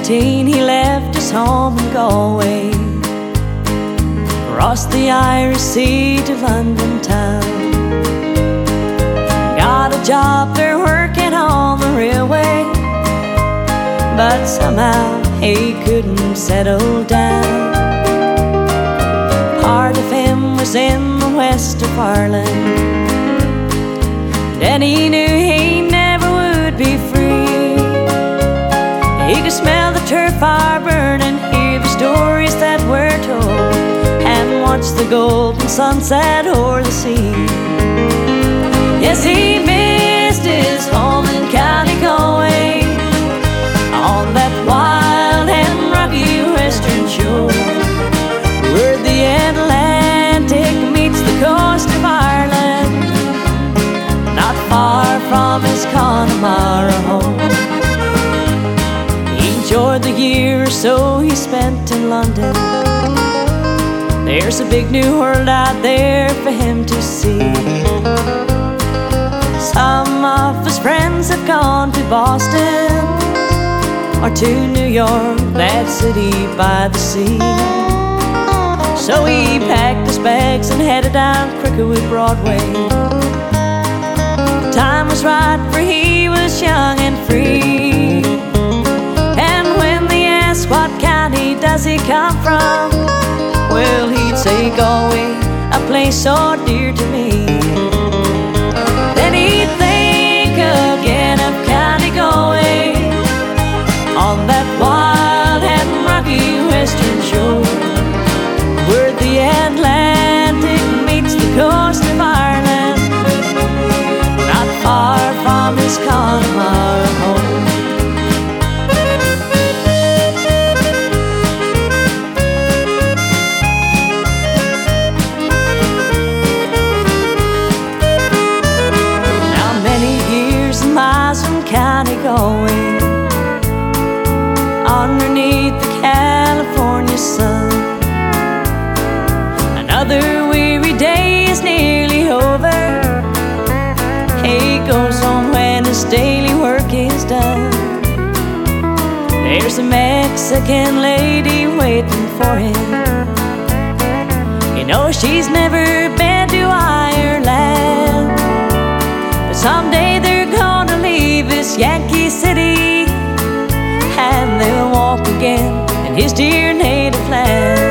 17 he left his home in Galway, crossed the Irish Sea to London town. Got a job there working on the railway, but somehow he couldn't settle down. Part of him was in the west of Ireland, and he knew he never would be free. He could smell the turf fire burning, hear the stories that were told, and watch the golden sunset o'er the sea. Yes, he missed his home in County Galway, on that wild and rocky western shore, where the Atlantic meets the coast of Ireland, not far from his Connemara home. He enjoyed the year or so he spent in London. There's a big new world out there for him to see. Some of his friends have gone to Boston or to New York, that city by the sea. So he packed his bags and headed down Crickerwood Broadway. The time was right, for he was young and free. And when they asked what county does he come from, well, he'd say Galway, a place so dear to me. Then he'd think again of County Galway, on that wild and rocky western shore, where the Atlantic meets the coast of Ireland, not far from his Connemara home. Now many years and miles from County Galway, underneath the California sun, another weary day is nearly over. He goes home when his daily work is done. There's a Mexican lady waiting for him. You know she's never been to Ireland, but someday they're gonna leave this Yankee city, and they'll walk again in his dear native land.